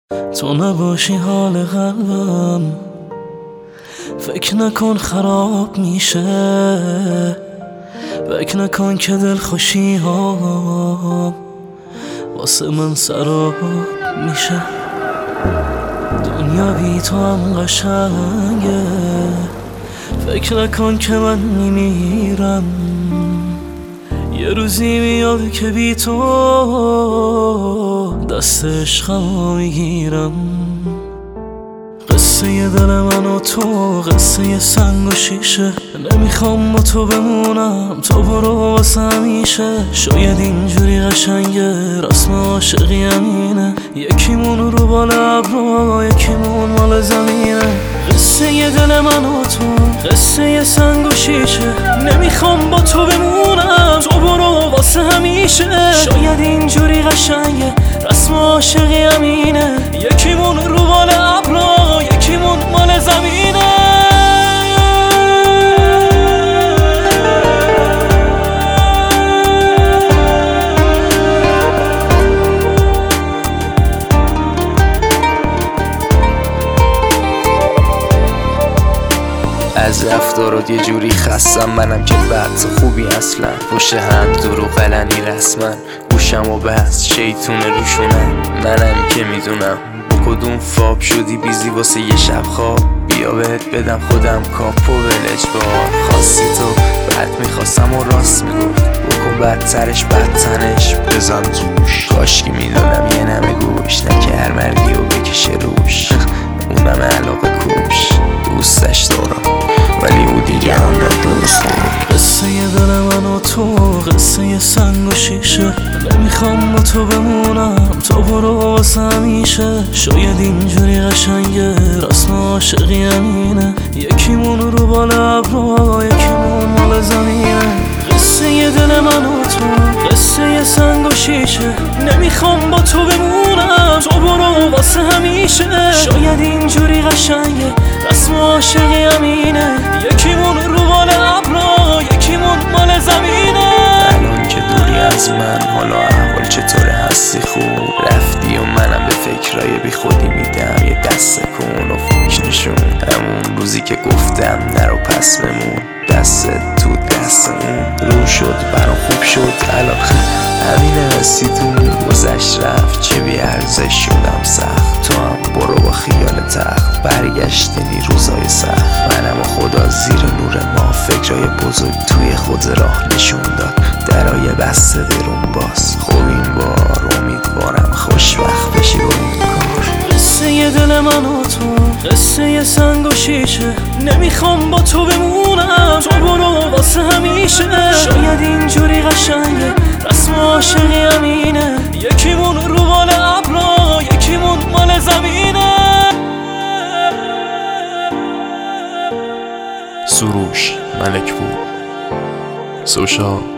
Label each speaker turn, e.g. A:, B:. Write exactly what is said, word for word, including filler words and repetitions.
A: تو نباشی حال قلبم فکر نکن خراب میشه، فکر نکن که دل خوشی ها واسه من سراب میشه. دنیا بی تو هم قشنگه، فکر نکن که من میمیرم، یه روزی میاد که بی تو دست عشقمو میگیرم. قصه دل من و تو قصه سنگ و شیشه، نمیخوام با تو بمونم، تو برو واسه همیشه. شاید اینجوری قشنگه، رسم عاشقی همینه، یکیمون رو بالا ابرو یکیمون مال زمینه. قصه دل من و تو قصه سنگ و شیشه، نمیخوام با تو بمونم، تو برو واسه همیشه. شاید اینجوری قشنگه، رسم عاشقی همینه، یکیمون رو بالا ابرو یکیمون مال زمینه.
B: از رفتارات یه جوری خستم منم که بعد خوبی اصلا، پشت هم دروغ علنی رسمن، گوشم و بس شیطون روشونم. منم که میدونم با کدوم فاب شدی بیزی واسه یه شب خواب، بیا بهت بدم خودم کاپو ولج بار. خواستی تو بعد میخواستم و راست میگفت، بکن بدترش بدتنش بزن توش. کاشکی میدونم یه نمه گوش، نه که هر مردی و بکشه روش، اونم علاقه کوش. دوستش دارم ولی او دیگه هم دوست دارم.
A: قصه دل من و تو قصه سنگ و شیشه، نمیخوام با تو بمونم، تو برو واسه همیشه. شاید اینجوری قشنگه، رسم عاشقی همینه، یکیمون رو بالا ابرو یکیمون مال زمینه. قصه دل من و تو قصه سنگ و شیشه، نمیخوام با تو بمونم، تو برو واسه همیشه. شاید اینجوری قشنگه، رسم عاشقی همینه، یکیمون رو بالا ابرو یکیمون مال زمینه.
B: الان که دوری از من، حالا احوال چطوره؟ هستی خوب؟ رفتی و منم به فکرای بی خودی میدم یه دست کن و فکر نشون. همون روزی که گفتم نرو پس بمون، دست تو دستمون رو شد برام خوب شد. الان همینه رسیدون، گذشت رفت چه بی ارزش شدم سخت. تو هم برو با خیال تخت، برگشتنی روزای سخت. منم و خدا زیر نور ما، فکرای بزرگ توی خود راه نشون داد. درای بسته درون باز، خوب این بار امیدوارم خوشبخت بشی با این کار.
A: قصه دل من و تو قصه سنگ و شیشه، نمیخوام با تو بمونم، تو برو واسه همیشه. شاید اینجوری قشنگه، رسم عاشقی همینه، یکیمون رو بالا ابرو یکیمون مال زمینه.
C: سروش ملک بود. سوشا